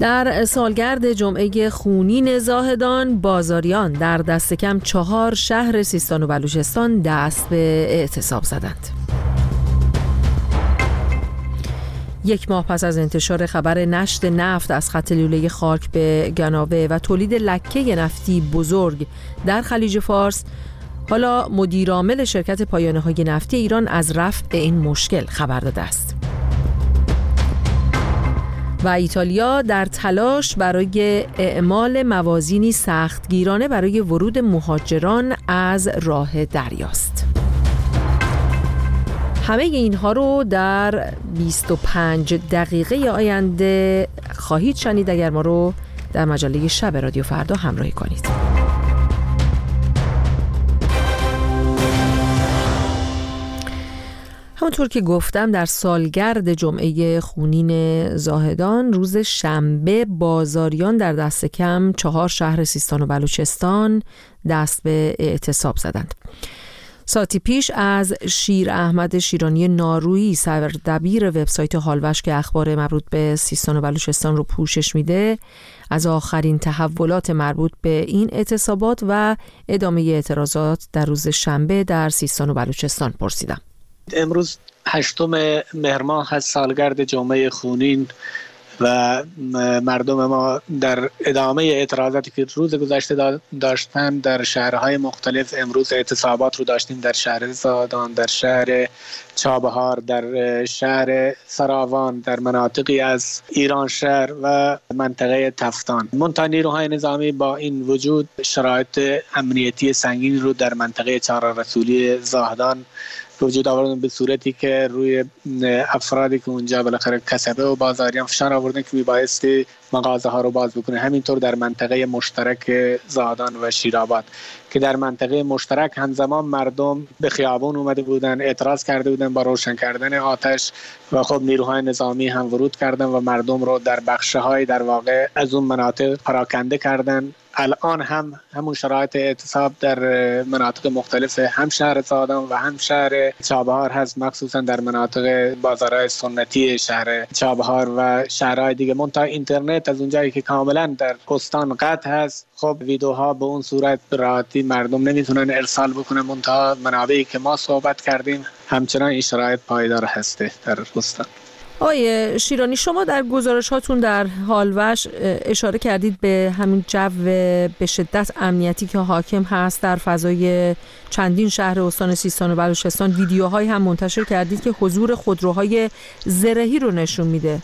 در سالگرد جمعه خونین زاهدان، بازاریان در دست کم 4 شهر سیستان و بلوچستان دست به اعتصاب زدند. 1 ماه پس از انتشار خبر نشت نفت از خط لوله خاک به گناوه و تولید لکه نفتی بزرگ در خلیج فارس، حالا مدیرعامل شرکت پایانه‌های نفتی ایران از رفع این مشکل خبر داده است. و ایتالیا در تلاش برای اعمال موازینی سختگیرانه برای ورود مهاجران از راه دریاست. همه اینها رو در 25 دقیقه آینده خواهید شنید اگر ما رو در مجله شب رادیو فردا همراهی کنید. همونطور که گفتم، در سالگرد جمعه خونین زاهدان روز شنبه بازاریان در دست کم 4 شهر سیستان و بلوچستان دست به اعتصاب زدند. ساعتی پیش از شیر احمد شیرانی نارویی، سردبیر وبسایت هالوش که اخبار مربوط به سیستان و بلوچستان رو پوشش میده، از آخرین تحولات مربوط به این اعتصابات و ادامه اعتراضات در روز شنبه در سیستان و بلوچستان پرسیدم. امروز 8 مهر ماه از سالگرد جمعه خونین و مردم ما در ادامه اعتراضاتی که روز گذشته داشتن در شهرهای مختلف، امروز اعتصابات رو داشتیم در شهر زاهدان، در شهر چابهار، در شهر سراوان، در مناطقی از ایران شهر و منطقه تفتان. منتها نیروهای نظامی با این وجود شرایط امنیتی سنگین رو در منطقه چهار رسولی زاهدان وجود آوردن، به صورتی که روی افرادی که اونجا بالاخره کسبه و بازاریان فشار آوردن که میبایستی مغازه ها رو باز بکنه. همینطور در منطقه مشترک زاهدان و شیرآباد که در منطقه مشترک همزمان مردم به خیابان اومده بودن، اعتراض کرده بودن با روشن کردن آتش و خب نیروهای نظامی هم ورود کردن و مردم رو در بخش‌های در واقع از اون مناطق پراکنده کردن. الان هم همون شرایط اعتصاب در مناطق مختلف هم شهر زاهدان و هم شهر چابهار هست، مخصوصا در مناطق بازارهای سنتی شهر چابهار و شهرهای دیگه. منتها اینترنت از اونجایی که کاملا در استان قطع هست، خب ویدیوها به اون صورت به راحتی مردم نمیتونن ارسال بکنن. منتها منابعی که ما صحبت کردیم همچنان این شرایط پایدار هسته در استان. آقای شیرانی، شما در گزارش هاتون در هالوش اشاره کردید به همین جو به شدت امنیتی که حاکم هست در فضای چندین شهر استان سیستان و بلوچستان. ویدیوهایی هم منتشر کردید که حضور خودروهای زرهی رو نشون میده.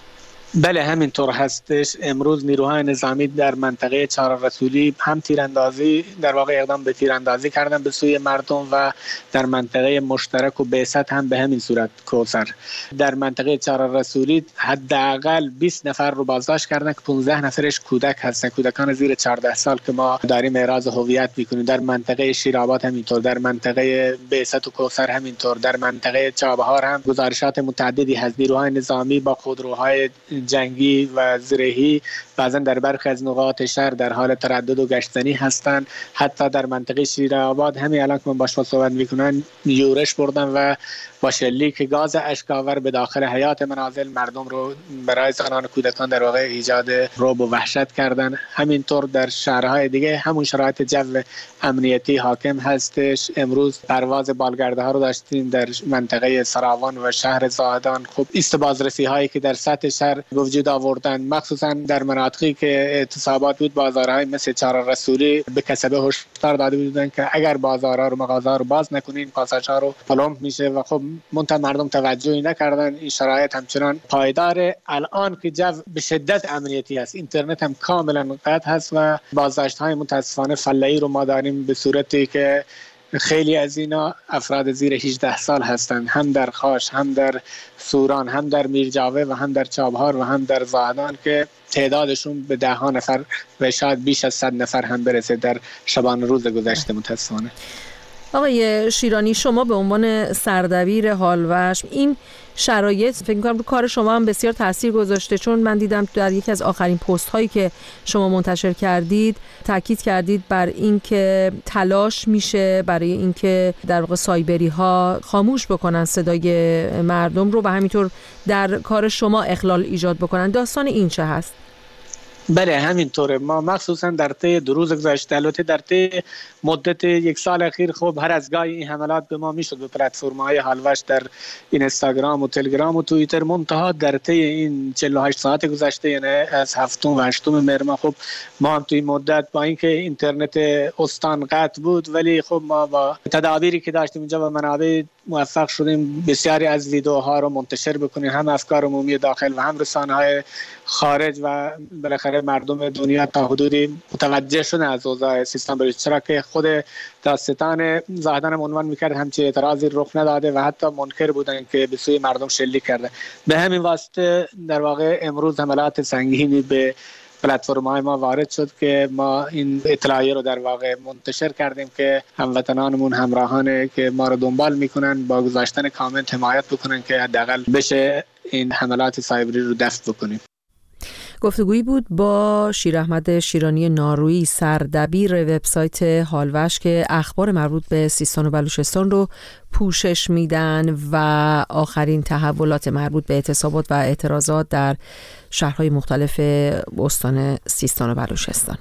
بله همینطور هستش. امروز نیروهای نظامی در منطقه چهار رسولی هم تیراندازی، در واقع اقدام به تیراندازی کردن به سوی مردم و در منطقه مشترک و بعثت هم به همین صورت کوثر. در منطقه چهار رسولی حداقل 20 نفر رو بازداشت کردن که 15 نفرش کودک هستن، کودکان زیر 14 سال که ما داریم اعراض هویت میکنیم. در منطقه شیرآباد همینطور، در منطقه بعثت و کوثر همینطور، در منطقه چابهار هم گزارشات متعددی از نیروهای نظامی با خودروهای جنگی و زرهی بعضا در برخی از نقاط شهر در حال تردد و گشتنی هستند. حتی در منطقه شیرآباد همین الان که من باش صحبت میکنن یورش بردن و با شلیک گاز اشک‌آور به داخل حیات منازل مردم رو برای زنان و کودکان در واقع ایجاد رعب و وحشت کردن. همینطور در شهرهای دیگه همون شرایط جو امنیتی حاکم هستش. امروز پرواز بالگرده ها رو داشتیم در منطقه سراوان و شهر زاهدان. خب ایست بازرسی هایی که در سطح شهر وجود آوردن، مخصوصا در مناطقی که اعتصابات بود، بازارهای مثل چهار رسولی به کسبه هشدار داده بودن که اگر بازارها رو مغازه رو باز نکنین پاساژ ها رو پلمپ میشه و خب منتها مردم توجهی نکردن. این شرایط همچنان پایدار. الان که جو به شدت امنیتی است، اینترنت هم کاملا قطع هست و بازداشت های متاسفانه فله‌ای رو ما داریم به صورتی که خیلی از اینا افراد زیر 18 سال هستند، هم در خاش، هم در سوران، هم در میرجاوه و هم در چابهار و هم در زاهدان که تعدادشون به 10 نفر و شاید بیش از 100 نفر هم برسه در شبانه روز گذشته متاسفانه. آقای شیرانی، شما به عنوان سردبیر هالوش این شرایط فکر می‌کنم رو کار شما هم بسیار تاثیر گذاشته، چون من دیدم در یکی از آخرین پست هایی که شما منتشر کردید تاکید کردید بر اینکه تلاش میشه برای اینکه در واقع سایبری ها خاموش بکنن صدای مردم رو و همینطور در کار شما اخلال ایجاد بکنن. داستان این چه هست؟ بله همینطوره. ما مخصوصا در طی 2 روز گذشته، البته در طی مدت 1 سال اخیر خب هر از گاهی این حملات به ما میشد به پلتفرم‌های هالوش در اینستاگرام و تلگرام و توییتر، منتها در طی این 48 ساعت گذشته، یعنی از 7 و 8 مهر خب ما هم توی این مدت با اینکه اینترنت استان قطع بود، ولی خب ما با تدابیری که داشتیم اینجا و منابع موفق شدیم بسیاری از ویدیوها رو منتشر بکنیم، هم افکار عمومی داخل و هم رسانه‌های خارج، و بالاخره مردم دنیا تا حدودی متوجه شدن از اوضاع سیستان بلوچستان، چرا که خود دادستان زاهدان هم عنوان میکرد همچین اعتراضی رخ نداده و حتی منکر بودن که به سوی مردم شلیک کرده. به همین واسطه در واقع امروز حملات سنگینی به پلتفرم‌های ما وارد شد که ما این اطلاعیه رو در واقع منتشر کردیم که هموطنانمون، همراهانه که ما رو دنبال میکنن، با گذاشتن کامنت حمایت بکنن که حداقل بشه این حملات سایبری رو دفع بکنیم. گفتگویی بود با شیر احمد شیرانی نارویی، سردبیر وبسایت هالوش که اخبار مربوط به سیستان و بلوچستان رو پوشش میدن و آخرین تحولات مربوط به اعتصابات و اعتراضات در شهرهای مختلف استان سیستان و بلوچستان.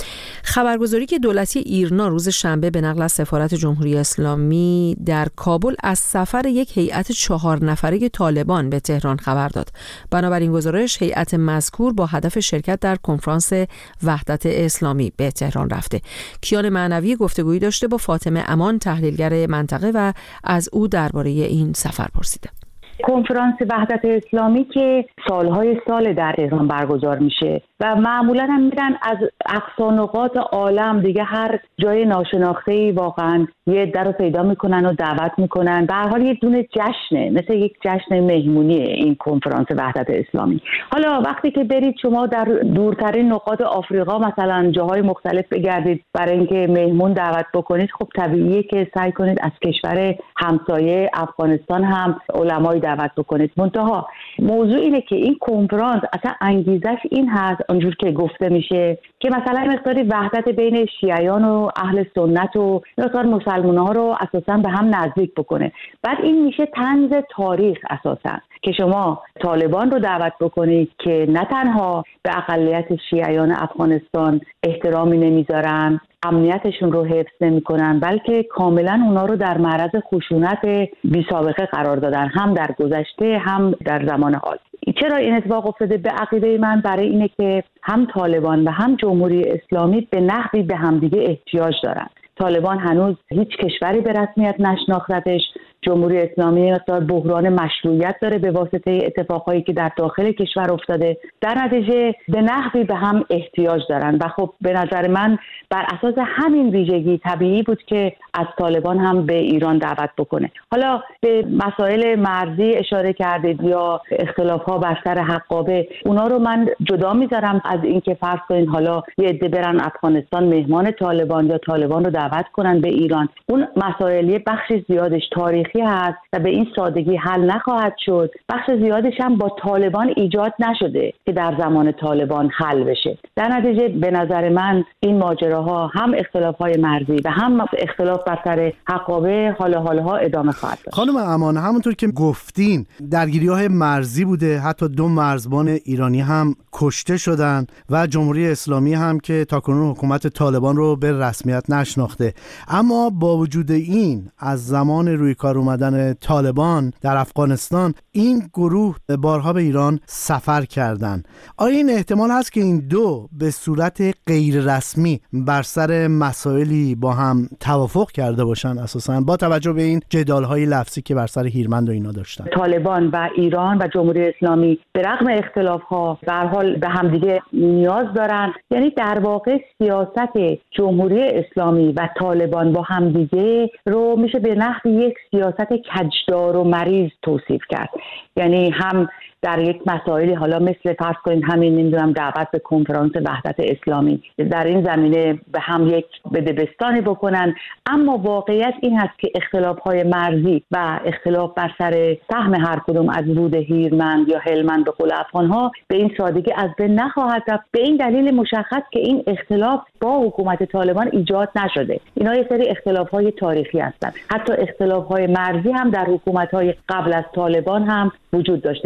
خبرگزاری که دولتی ایرنا روز شنبه به نقل از سفارت جمهوری اسلامی در کابل از سفر یک هیئت 4 نفره طالبان به تهران خبر داد. بنابراین گزارش هیئت مذکور با هدف شرکت در کنفرانس وحدت اسلامی به تهران رفته. کیان معنوی گفتگویی داشته با فاطمه امان، تحلیلگر منطقه، و از او درباره این سفر پرسیده. کنفرانس وحدت اسلامی که سالهای سال در تهران برگزار میشه و معمولا هم میرن از اقصا نقاط عالم دیگه، هر جای ناشناخته‌ای واقعا یه در رو پیدا میکنن و دعوت میکنن. به هر حال یه دونه جشنه، مثل یک جشن مهمونیه این کنفرانس وحدت اسلامی. حالا وقتی که برید شما در دورترین نقاط آفریقا مثلا جاهای مختلف بگردید برای اینکه مهمون دعوت بکنید، خب طبیعیه که سعی کنید از کشور همسایه افغانستان هم علمای دعوت بکنید. منتها موضوع اینه که این کنفرانس اصلا انگیزش این هست، اونجور که گفته میشه، که مثلا مقداری وحدت بین شیعیان و اهل سنت و مقدار مسلمان‌ها رو اساسا به هم نزدیک بکنه. بعد این میشه طنز تاریخ اساسا که شما طالبان رو دعوت بکنید که نه تنها به اقلیت شیعیان افغانستان احترامی نمیذارن، امنیتشون رو حفظ نمی‌کنن، بلکه کاملا اونا رو در معرض خشونت بی سابقه قرار دادن، هم در گذشته هم در زمان حال. چرا این اتفاق افتاده؟ به عقیده من برای اینه که هم طالبان و هم جمهوری اسلامی به نحوی به همدیگه احتیاج دارن. طالبان هنوز هیچ کشوری به رسمیت نشناختتش، جمهوری اسلامی مقدار بحران مشروعیت داره به واسطه اتفاقایی که در داخل کشور افتاده. در نتیجه به نحوی به هم احتیاج دارن و خب به نظر من بر اساس همین ویژگی طبیعی بود که از طالبان هم به ایران دعوت بکنه. حالا به مسائل مرزی اشاره کردید یا اختلاف‌ها بر سر حقابه، اونا رو من جدا میذارم از اینکه فرض کنین حالا یه عده برن افغانستان مهمان طالبان یا طالبان رو دعوت کنن به ایران. اون مسائل بخش زیادش تاریخی هست و به این سادگی حل نخواهد شد. بخش زیادش هم با طالبان ایجاد نشده که در زمان طالبان حل بشه. در نتیجه به نظر من این ماجراها هم اختلاف‌های مرزی و هم اختلاف بر سر حقابه حالها ادامه خواهد داشت. خانم امان، همونطور که گفتین درگیری‌های مرزی بوده، حتی 2 مرزبان ایرانی هم کشته شدن و جمهوری اسلامی هم که تاکنون حکومت طالبان رو به رسمیت نشناخته. اما با وجود این از زمان روی کار اومدن طالبان در افغانستان این گروه بارها به ایران سفر کردن. آیا این احتمال هست که این دو به صورت غیر رسمی بر سر مسائلی با هم توافق کرده باشن، اساساً با توجه به این جدال‌های لفظی که بر سر هیرمند و اینا داشتن؟ طالبان و ایران و جمهوری اسلامی به رغم اختلاف‌ها به هر حال به همدیگه نیاز دارن. یعنی در واقع سیاست جمهوری اسلامی و طالبان با همدیگه رو میشه به نحوی یک سیاست کجدار و مریض توصیف کرد. یعنی هم در یک مسائلی حالا مثل فرض کنید همین نمیدونم دعوت به کنفرانس وحدت اسلامی در این زمینه به هم یک بدبستانی بکنن، اما واقعیت این هست که اختلاف‌های مرزی و اختلاف بر سر سهم هر کدوم از رود هیرمند یا هلمند به قول افغان‌ها به این سادگی از بین نخواهد رفت، به این دلیل مشخص که این اختلاف با حکومت طالبان ایجاد نشده. اینا یه سری اختلاف‌های تاریخی هستند. حتی اختلاف‌های مرزی هم در حکومت‌های قبل از طالبان هم وجود داشته. برای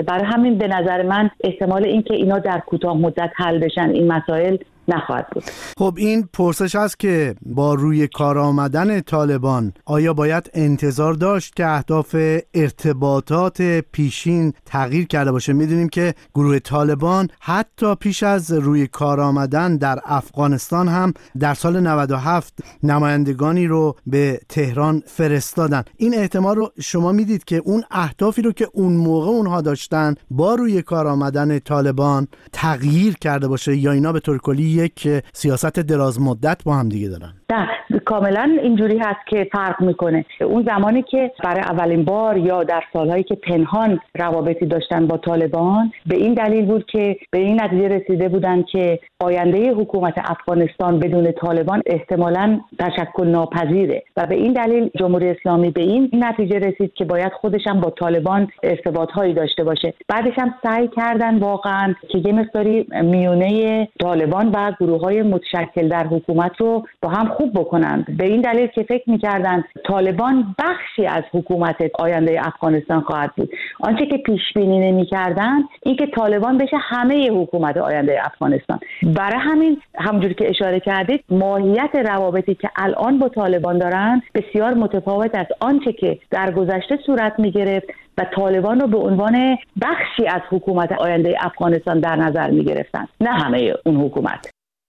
همین به نظر من احتمال اینکه اینا در کوتاه مدت حل بشن این مسائل نخواهد بود. خب این پرسش هست که با روی کار آمدن طالبان آیا باید انتظار داشت که اهداف ارتباطات پیشین تغییر کرده باشه؟ میدونیم که گروه طالبان حتی پیش از روی کار آمدن در افغانستان هم در سال 97 نمایندگانی رو به تهران فرستادن. این احتمال رو شما میدید که اون اهدافی رو که اون موقع اونها داشتن با روی کار آمدن طالبان تغییر کرده باشه یا اینا به طور کلی یک سیاست دراز مدت با هم دیگه دارن؟ نه، کاملا اینجوری هست که فرق میکنه. اون زمانی که برای اولین بار یا در سالهایی که پنهان روابطی داشتن با طالبان، به این دلیل بود که به این نتیجه رسیده بودن که آینده حکومت افغانستان بدون طالبان احتمالاً تشکل ناپذیره و به این دلیل جمهوری اسلامی به این نتیجه رسید که باید خودش هم با طالبان ارتباطهایی داشته باشه. بعدش هم سعی کردن واقعا که یه مقداری میونه طالبان و گروه‌های متشکل در حکومت رو با هم خوب بکنند. به این دلیل که فکر می‌کردن طالبان بخشی از حکومت آینده افغانستان خواهد بود. آنچه که پیش بینی نمی‌کردن این که طالبان بشه همه حکومت آینده افغانستان. برای همین همونجوری که اشاره کردید ماهیت روابطی که الان با طالبان دارن بسیار متفاوت از آنچه که در گذشته صورت می‌گرفت و طالبان رو به عنوان بخشی از حکومت آینده افغانستان در نظر می‌گرفتن، نه همه اون حکومت.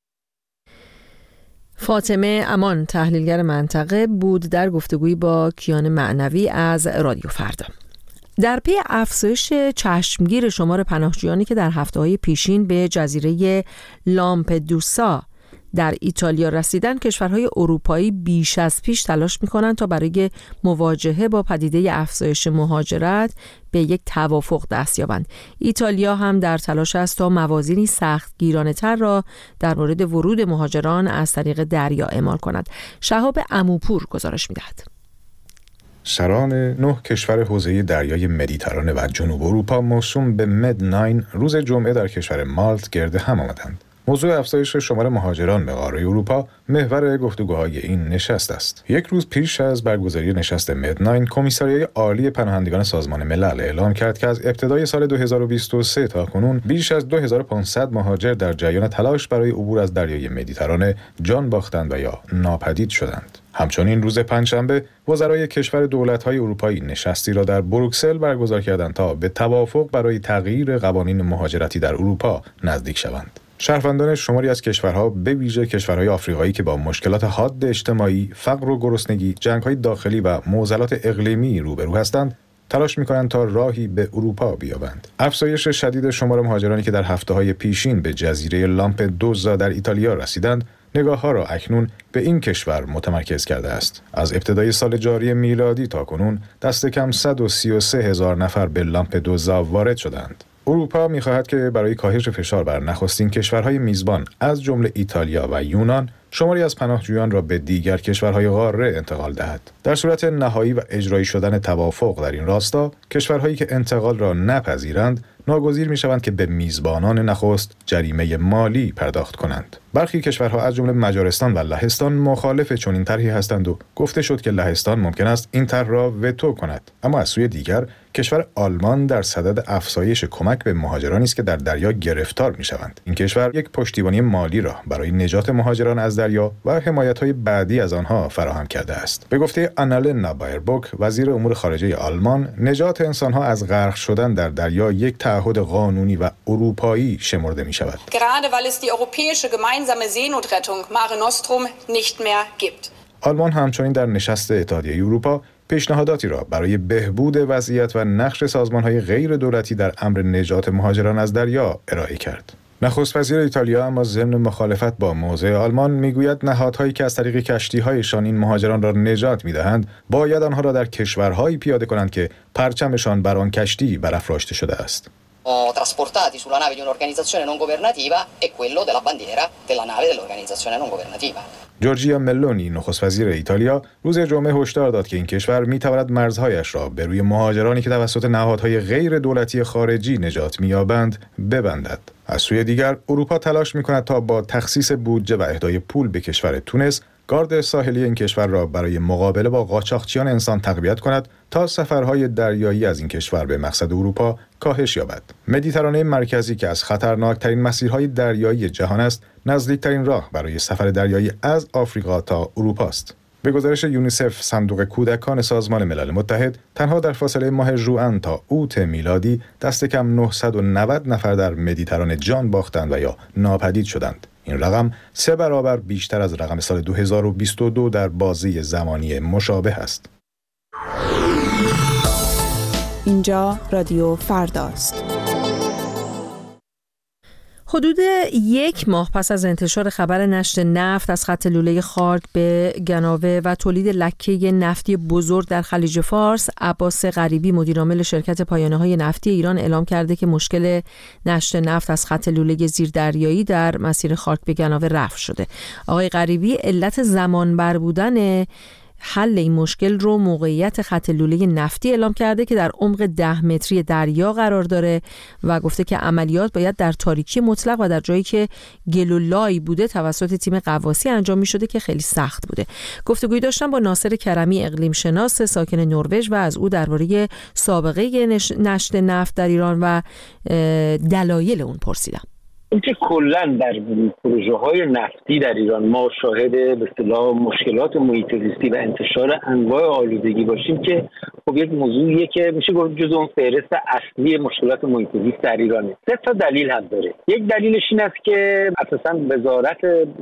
فاطمه امان تحلیلگر منطقه بود در گفتگویی با کیان معنوی از رادیو فردا. در پی افزایش چشمگیر شمار پناهجویانی که در هفته‌های پیشین به جزیره لامپدوسا در ایتالیا رسیدن، کشورهای اروپایی بیش از پیش تلاش می‌کنند تا برای مواجهه با پدیده افزایش مهاجرت به یک توافق دست یابند. ایتالیا هم در تلاش است تا موازینی سخت گیرانه‌تر را در مورد ورود مهاجران از طریق دریا اعمال کند. شهاب عموپور گزارش می‌دهد. سران 9 کشور حوزه دریای مدیترانه و جنوب اروپا موسوم به مد-9 روز جمعه در کشور مالت گرد هم آمدند. موضوع افزایش شمار مهاجران به قاره اروپا محور گفتگوهای این نشست است. یک روز پیش از برگزاری نشست مد-9، کمیساریای عالی پناهندگان سازمان ملل اعلام کرد که از ابتدای سال 2023 تا کنون بیش از 2500 مهاجر در جریان تلاش برای عبور از دریای مدیترانه جان باختند و یا ناپدید شدند. همچنین روز پنجشنبه وزرای کشور دولت‌های اروپایی نشستی را در بروکسل برگزار کردند تا به توافق برای تغییر قوانین مهاجرتی در اروپا نزدیک شوند. شهروندان شماری از کشورها به ویژه کشورهای آفریقایی که با مشکلات حاد اجتماعی، فقر و گرسنگی، جنگ‌های داخلی و معضلات اقلیمی روبرو هستند، تلاش می‌کنند تا راهی به اروپا بیابند. افزایش شدید شمار مهاجرانی که در هفته‌های پیشین به جزیره لامپدوسا در ایتالیا رسیدند، نگاه‌ها را اکنون به این کشور متمرکز کرده است. از ابتدای سال جاری میلادی تا کنون دست کم 133,000 نفر به لامپدوسا وارد شدند. اروپا می‌خواهد که برای کاهش فشار بر نخستین کشورهای میزبان از جمله ایتالیا و یونان شماری از پناهجویان را به دیگر کشورهای قاره انتقال دهد. در صورت نهایی و اجرایی شدن توافق در این راستا، کشورهایی که انتقال را نپذیرند ناگزیر می‌شوند که به میزبانان نخست جریمه مالی پرداخت کنند. برخی کشورها از جمله مجارستان و لهستان مخالف چنین طرحی هستند و گفته شد که لهستان ممکن است این طرح را وتو کند. اما از سوی دیگر کشور آلمان در صدد افزایش کمک به مهاجرانی است که در دریا گرفتار می‌شوند. این کشور یک پشتیبانی مالی را برای نجات مهاجران از دریا و حمایت‌های بعدی از آنها فراهم کرده است. به گفته آنالنا بایربوک، وزیر امور خارجه آلمان، نجات انسان‌ها از غرق شدن در دریا یک تعهد قانونی و اروپایی شمرده می‌شود. Gerade weil es die europäische gemeinsame Seenotrettung Mare Nostrum nicht mehr gibt. آلمان همچنین در نشست اتحادیه اروپا پیشنهاداتی را برای بهبود وضعیت و نقش سازمان‌های غیر دولتی در امر نجات مهاجران از دریا ارائه کرد. نخست وزیر ایتالیا اما ضمن مخالفت با موضع آلمان میگوید نهادهایی که از طریق کشتی‌هایشان این مهاجران را نجات می‌دهند باید آنها را در کشورهایی پیاده کنند که پرچمشان بر آن کشتی برافراشته شده است. trasportati sulla nave di un'organizzazione non governativa e quello della bandiera della nave dell'organizzazione non governativa. جورجیا ملونی نخست وزیر ایتالیا روز جمعه هشدار داد که این کشور می‌تواند مرزهایش را به روی مهاجرانی که توسط نهادهای غیر دولتی خارجی نجات می‌یابند ببندد. از سوی دیگر اروپا تلاش می‌کند تا با تخصیص بودجه و اهدای پول به کشور تونس گارد ساحلی این کشور را برای مقابله با قاچاقچیان انسان تقویت کند تا سفرهای دریایی از این کشور به مقصد اروپا کاهش یابد. مدیترانه مرکزی که از خطرناکترین مسیرهای دریایی جهان است، نزدیکترین راه برای سفر دریایی از آفریقا تا اروپا است. به گزارش یونیسف، صندوق کودکان سازمان ملل متحد، تنها در فاصله ماه ژوئن تا اوت میلادی دست کم 990 نفر در مدیترانه جان باختند و یا ناپدید شدند. این رقم 3 برابر بیشتر از رقم سال 2022 در بازه زمانی مشابه است. اینجا رادیو فرداست. حدود 1 ماه پس از انتشار خبر نشت نفت از خط لوله خارک به گناوه و تولید لکه نفتی بزرگ در خلیج فارس، عباس غریبی مدیرعامل شرکت پایانه‌های نفتی ایران اعلام کرده که مشکل نشت نفت از خط لوله زیردریایی در مسیر خارک به گناوه رفع شده. آقای غریبی علت زمانبر بودن حل این مشکل رو موقعیت خط لوله نفتی اعلام کرده که در عمق 10 متری دریا قرار داره و گفته که عملیات باید در تاریکی مطلق و در جایی که گل و لای بوده توسط تیم غواصی انجام می شده که خیلی سخت بوده. گفتگویی داشتم با ناصر کرمی، اقلیم شناس ساکن نروژ، و از او درباره سابقه نشت نفت در ایران و دلایل اون پرسیدم. اینکه کلا در پروژه‌های نفتی در ایران ما شاهد به اصطلاح مشکلات محیط زیستی و انتشار انواع آلودگی باشیم که خب یک موضوعیه که میشه گفت جزو اون فهرست اصلی مشکلات محیط زیست در ایرانه. 3 تا دلیل هم داره. یک دلیلش این است که اساساً وزارت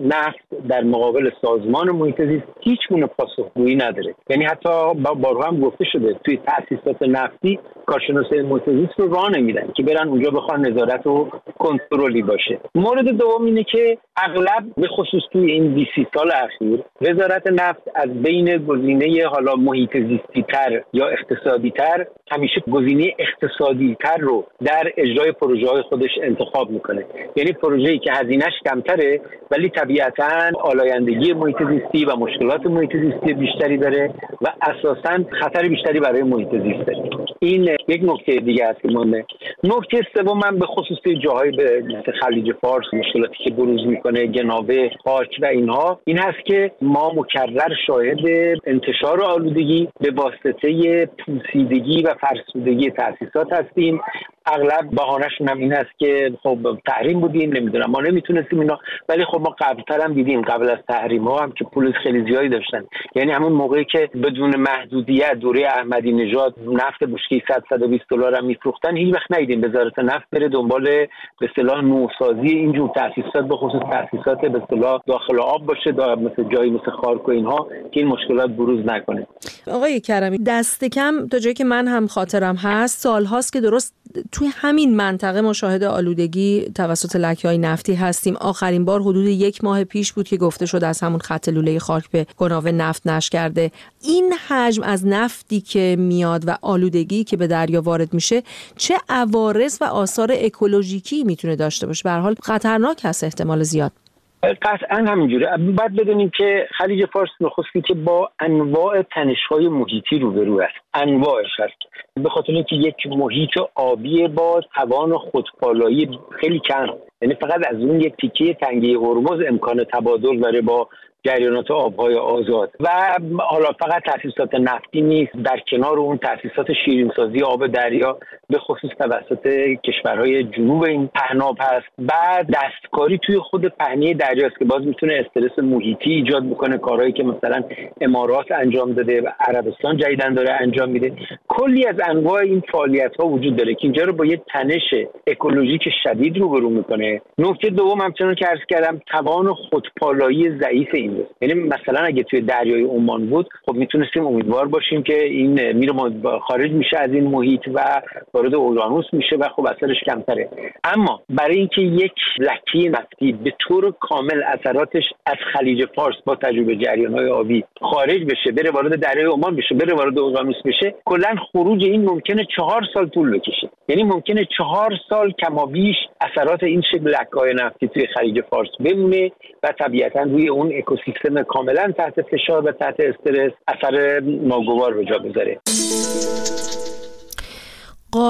نفت در مقابل سازمان محیط زیست هیچ گونه پاسخگویی نداره. یعنی حتی بارها هم گفته شده توی تأسیسات نفتی کارشناسای محیط زیست رو راه نمیدن که برن اونجا بخوان نظارت و کنترلی باشه. مورد دوم اینه که اغلب به خصوص توی این 20 سال اخیر وزارت نفت از بین گزینه حالا محیط زیستی تر یا اقتصادی تر همیشه گزینه اقتصادی تر رو در اجرای پروژه های خودش انتخاب میکنه. یعنی پروژه‌ای که هزینه‌اش کمتره ولی طبیعتاً آلایندگی محیط زیستی و مشکلات محیط زیستی بیشتری داره و اساساً خطر بیشتری برای محیط زیست داره. این یک نکته دیگه است که مهمه. نکته سوم من به خصوص جاهای مثل خلیج فارس مشکلاتی که بروز میکنه، گناوه، خاک و اینها، این هست که ما مکرر شاهد انتشار آلودگی به واسطه پوسیدگی و فرسودگی تأسیسات هستیم. اغلب بهانه‌شون هم این هست که خب تحریم بودیم، نمیدونم ما نمیتونستیم اینا، ولی خب ما قبل‌تر هم دیدیم قبل از تحریم ها هم که پول خیلی زیادی داشتن. یعنی همون موقعی که بدون محدودیت دوره احمدی نژاد نفت بشکه $100-120 هم میفروختن، هیچ وقت ندیدیم وزارت نفت بره دنبال به اصطلاح نوسازی اینجور تأسیسات، به خصوص تأسیسات به اصطلاح داخل آب باشه، مثل جایی مثل خارک و اینها، که این مشکلات بروز نکنه. آقای کرمی، دست کم تا جایی که من هم خاطرم هست سال‌هاست که درست توی همین منطقه مشاهده آلودگی توسط لکه‌های نفتی هستیم. آخرین بار حدود 1 ماه پیش بود که گفته شد از همون خط لوله خارک به گناوه نفت نشت کرده. این حجم از نفتی که میاد و آلودگی که به دریا وارد میشه چه عوارض و آثار اکولوژیکی میتونه داشته باشه؟ به هر حال خطرناک هست احتمال زیاد. قطعا همینجوره. باید بدونیم که خلیج فارس نخستی که با انواع تنش‌های محیطی روبرو است. انواعش هست. به خاطر اینکه یک محیط آبی با توان خودپالایی خیلی کم، یعنی فقط از اون یک تیکه تنگه هرمز امکان تبادل داره با جریانات آبهای آزاد. و حالا فقط تأسیسات نفتی نیست، در کنار اون تأسیسات شیرینسازی آب دریا به خصوص توسط کشورهای جنوب این پهناب هست. بعد دستکاری توی خود پهنه دریاست که باز میتونه استرس محیطی ایجاد بکنه، کارهایی که مثلا امارات انجام داده و عربستان جدیداً داره انجام میده. کلی از انواع این فعالیت‌ها وجود داره که اینجا رو با یک تنش اکولوژیک شدید روبرو میکنه. نکته دوم همچنان که عرض کردم توان خودپالایی ضعیف این. یعنی مثلا اگه توی دریای عمان بود خب میتونستیم امیدوار باشیم که این میره خارج میشه از این محیط و وارد اقیانوس میشه و خب اثرش کمتره. اما برای اینکه یک لکه نفتی به طور کامل اثراتش از خلیج فارس با تجربه جریان‌های آبی خارج بشه، بره وارد دریای عمان بشه، بره وارد اقیانوس بشه، کلا خروج این ممکنه 4 سال طول بکشه. یعنی ممکنه 4 سال کمابیش اثرات این شکل لکه‌های نفتی توی خلیج فارس بمونه و طبیعتاً روی اون اکوسیستم کاملا تحت فشار و تحت استرس اثر ناگوار به جا بذاره.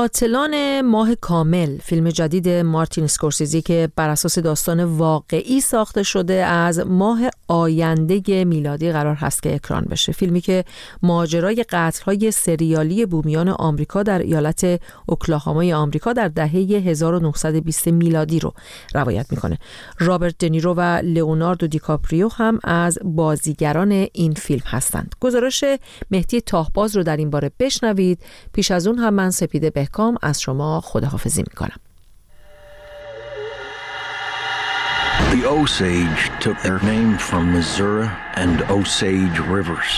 قاتلان ماه کامل، فیلم جدید مارتین اسکورسیزی که بر اساس داستان واقعی ساخته شده، از ماه آینده میلادی قرار هست که اکران بشه. فیلمی که ماجرای قتل‌های سریالی بومیان آمریکا در ایالت اوکلاهامای آمریکا در دهه 1920 میلادی رو روایت میکنه. رابرت دنیرو و لئوناردو دیکاپریو هم از بازیگران این فیلم هستند. گزارش مهدی تاهباز رو در این باره بشنوید. پیش از اون هم من سپیده بهکام از شما خداحافظی میکنم. The Osage took their name from Missouri and Osage rivers.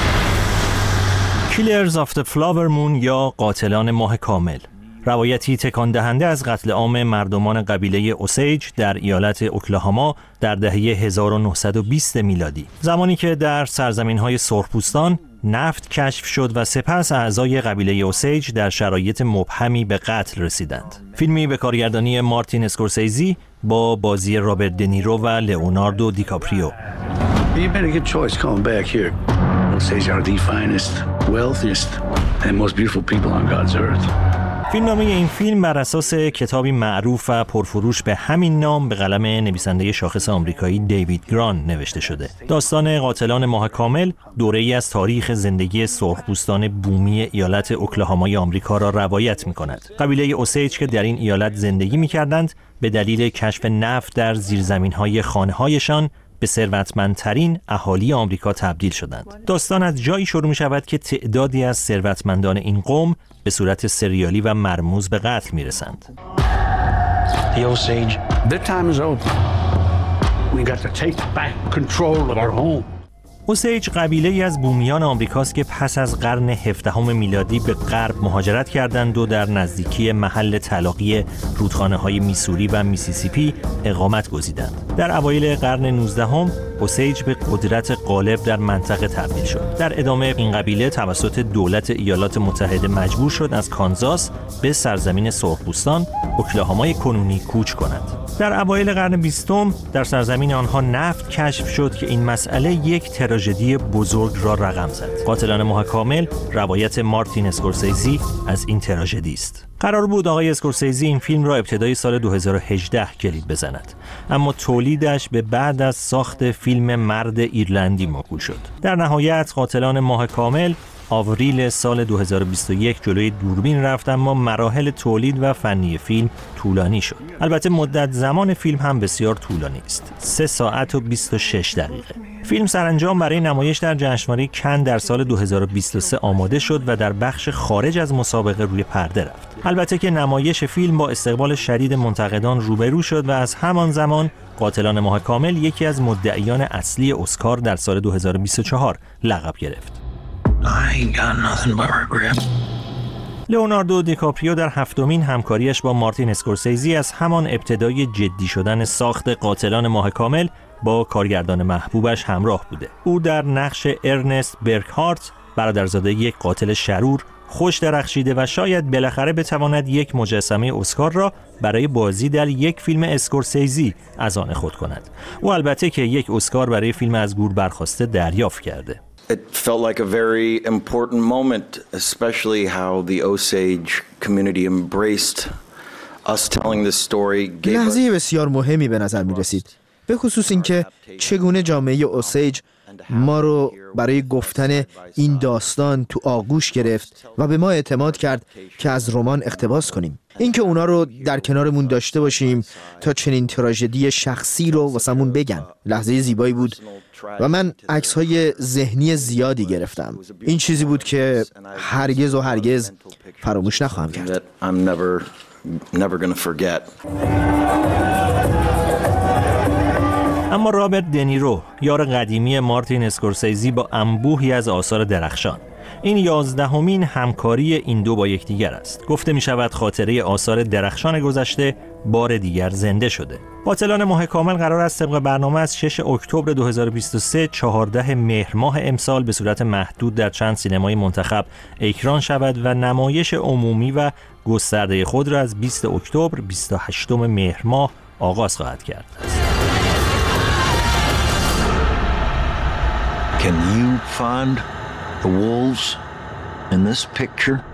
Killers of the Flower Moon یا قاتلان ماه کامل، روایتی تکان دهنده از قتل عام مردمان قبیله اوسیج در ایالت اوکلاهاما در دهه 1920 میلادی، زمانی که در سرزمین‌های سرخپوستان نفت کشف شد و سپس اعضای قبیله اوسیج در شرایط مبهمی به قتل رسیدند. فیلمی به کارگردانی مارتین اسکورسیزی با بازی رابرت دنیرو و لئوناردو دیکاپریو. You made a good choice coming back here. Osage are the finest, wealthiest and most beautiful people on God's earth. فیلمنامه این فیلم بر اساس کتابی معروف و پرفروش به همین نام به قلم نویسنده شاخص آمریکایی دیوید گران نوشته شده. داستان قاتلان ماه کامل دوره‌ای از تاریخ زندگی سرخپوستان بومی ایالت اوکلاهامای آمریکا را روایت می‌کند. قبیله اوسیج که در این ایالت زندگی می‌کردند، به دلیل کشف نفت در زیرزمین‌های خانه‌هایشان به ثروتمندترین اهالی آمریکا تبدیل شدند. داستان از جایی شروع می شود که تعدادی از ثروتمندان این قوم به صورت سریالی و مرموز به قتل می رسند. The Osage, their time is over. We got to take back control of our home. اوسیج قبیله‌ای از بومیان آمریکاست که پس از قرن 17 میلادی به غرب مهاجرت کردند و در نزدیکی محل تلاقی رودخانه‌های میسوری و میسیسیپی اقامت گزیدند. در اوایل قرن 19 اوسیج به قدرت غالب در منطقه تبدیل شد. در ادامه این قبیله توسط دولت ایالات متحده مجبور شد از کانزاس به سرزمین سرخپوستان اوکلاهامای کنونی کوچ کند. در اوایل قرن 20 در سرزمین آنها نفت کشف شد که این مسئله یک تراژدی بزرگ را رقم زد. قاتلان ماه کامل روایت مارتین اسکورسیزی از این تراژدی است. قرار بود آقای اسکورسیزی این فیلم را ابتدای سال 2018 کلید بزند، اما تولیدش به بعد از ساخت فیلم مرد ایرلندی موکول شد. در نهایت قاتلان ماه کامل آوریل سال 2021 جلوی دوربین رفت، اما مراحل تولید و فنی فیلم طولانی شد. البته مدت زمان فیلم هم بسیار طولانی است، 3 ساعت و 26 دقیقه. فیلم سرانجام برای نمایش در جشنواره کن در سال 2023 آماده شد و در بخش خارج از مسابقه روی پرده رفت. البته که نمایش فیلم با استقبال شدید منتقدان روبرو شد و از همان زمان قاتلان ماه کامل یکی از مدعیان اصلی اسکار در سال 2024 لقب گرفت. لئوناردو دیکاپریو در 7مین همکاریش با مارتین اسکورسیزی از همان ابتدای جدی شدن ساخت قاتلان ماه کامل با کارگردان محبوبش همراه بوده. او در نقش ارنست برکهارت، برادرزاده یک قاتل شرور، خوش درخشیده و شاید بالاخره بتواند یک مجسمه اسکار را برای بازی در یک فیلم اسکورسیزی از آن خود کند. او البته که یک اسکار برای فیلم از گور برخاسته دریافت کرده. It felt like a very important moment, especially how the Osage community embraced us telling this story. لحظه بسیار مهمی به نظر می رسید، به خصوص اینکه چگونه جامعه اوسیج ما رو برای گفتن این داستان تو آغوش گرفت و به ما اعتماد کرد که از رمان اقتباس کنیم. اینکه اونا رو در کنارمون داشته باشیم تا چنین تراژدی شخصی رو واسمون بگن، لحظه زیبایی بود و من عکس‌های ذهنی زیادی گرفتم. این چیزی بود که هرگز و هرگز فراموش نخواهم کرد. اما رابرت دنیرو، یار قدیمی مارتین اسکورسیزی، با انبوهی از آثار درخشان، این 11مین همکاری این دو با یکدیگر است. گفته می شود خاطره آثار درخشان گذشته بار دیگر زنده شده. قاتلان ماه کامل قرار است طبق برنامه از 6 اکتبر 2023 14 مهر ماه امسال به صورت محدود در چند سینمای منتخب اکران شود و نمایش عمومی و گسترده خود را از 20 اکتبر 28 مهر ماه آغاز خواهد کرد. Can you find the wolves in this picture?